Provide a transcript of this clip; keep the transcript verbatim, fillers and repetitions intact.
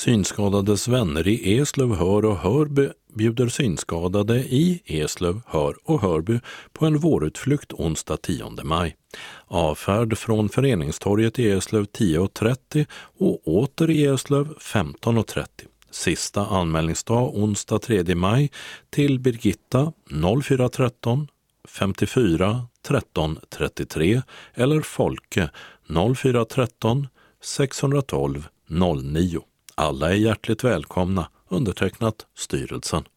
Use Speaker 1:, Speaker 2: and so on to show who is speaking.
Speaker 1: Synskadades vänner i Eslöv, Hör och Hörby bjuder synskadade i Eslöv, Hör och Hörby på en vårutflykt onsdag tionde maj. Avfärd från Föreningstorget i Eslöv tio och trettio och åter i Eslöv femton och trettio. Sista anmälningsdag onsdag tredje maj till Birgitta noll fyra tretton femtiofyra tretton trettiotre eller Folke noll fyra tretton sexhundratolv noll nio. Alla är hjärtligt välkomna, undertecknat styrelsen.